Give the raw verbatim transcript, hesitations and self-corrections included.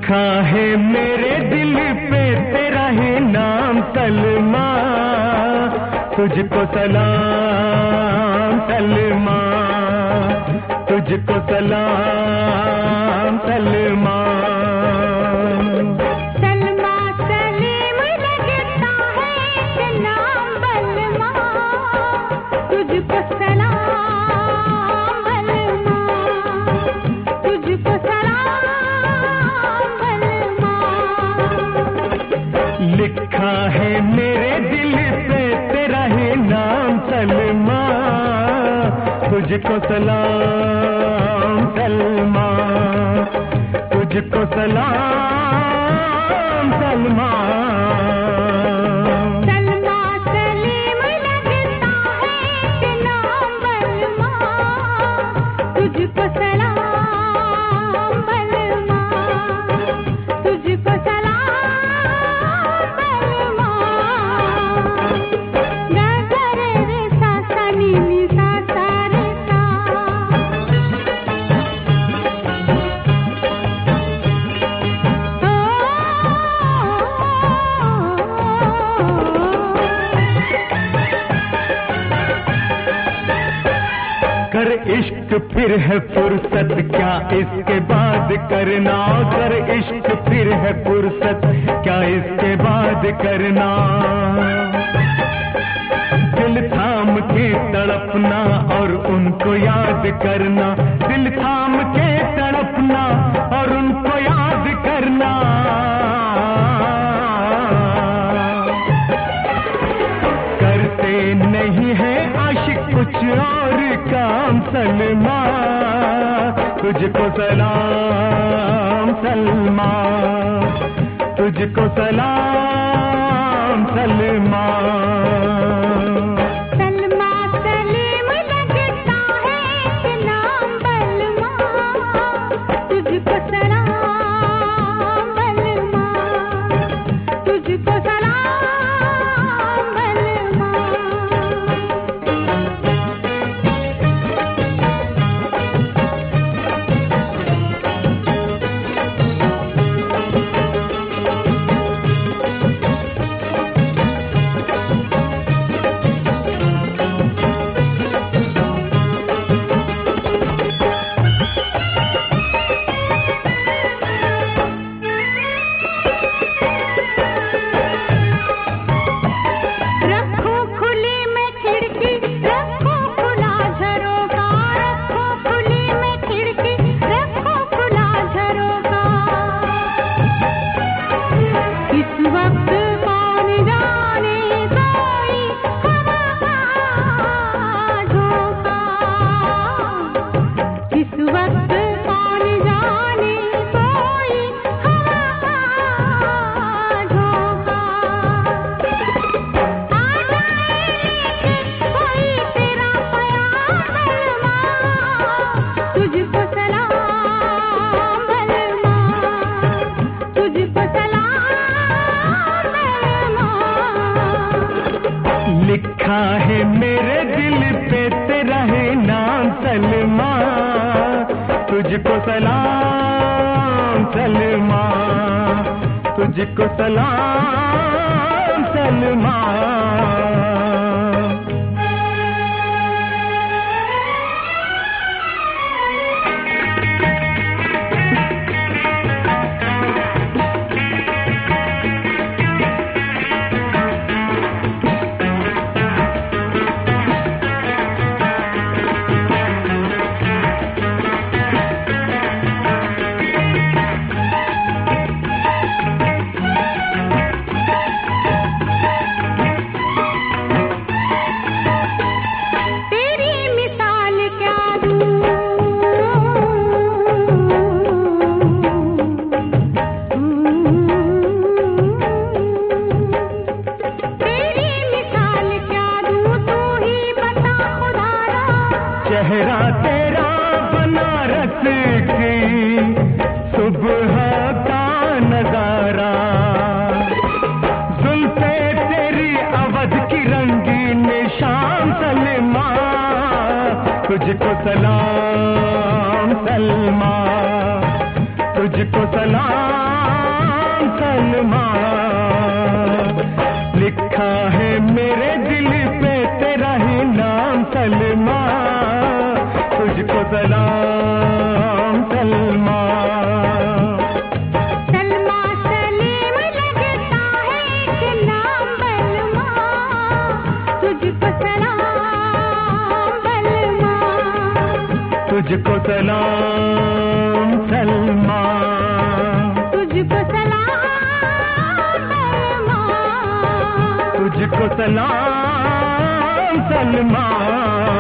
लिखा है मेरे दिल पे तेरा ही नाम सलमा, तुझको सलाम सलमा, तुझको सलाम सलमा। सलमा सलीम लगता है कि नाम बलमा, तुझको सलाम बलमा, तुझको सलाम बलमा। लिखा है मेरे दिल पे तेरा ही नाम सलमा, तुझको सलाम सलमा, तुझको सलाम सलमा। सलमा सलीम लगता है कि नाम बलमा, तुझको सलाम बलमा, तुझको सलाम बलमा। गा गा रे रे सा सा नी नी सा सा रे सा। कर इश्क फिर है फुर्सत क्या इसके बाद करना, कर इश्क फिर है फुर्सत क्या इसके बाद करना। दिल थाम के तड़पना और उनको याद करना, दिल थाम के तड़पना और उनको याद करना। करते नहीं है आशिक कुछ और काम सलमा, तुझको सलाम सलमा, तुझको सलाम सलमा। सलमा सलीम लगता है कि नाम बलमा, तुझको सलाम बलमा, तुझको सलाम बलमा। रखो खुली में खिड़की, रखो खुला झरोखा, रखो खुली में खिड़की, रखो खुला झरोखा। इस वक्त कौन जाने कोई हवा का झोंका, इस वक्त कौन जाने कोई हवा का झोंका। आ जाए कोई तेरा प्यार बलमा, तुझको सलाम बलमा, तुझको सलाम बलमा। लिखा है मेरे दिल पे तेरा है नाम सलमा, तुझको सलाम सलमा, तुझको सलाम सलमा। तेरी मिसाल क्या दूँ, तेरी मिसाल क्या दूँ, तू ही बता खुदारा। चेहरा तेरा बनारस की सुबह का नजारा, जुल्फे तेरी अवध की रंगीन शाम सलमा, तुझको सलाम सलमा, तुझको सलाम सलमान, लिखा है मेरे दिल पे तेरा ही नाम सलमान, तुझको सलाम सलमान। सलमा सलीम लगता है एक नाम बलमा, तुझको सलाम बलमा, तुझको सलाम सलमान, तुझको सलाम बलमा, तुझको सलाम सलमान।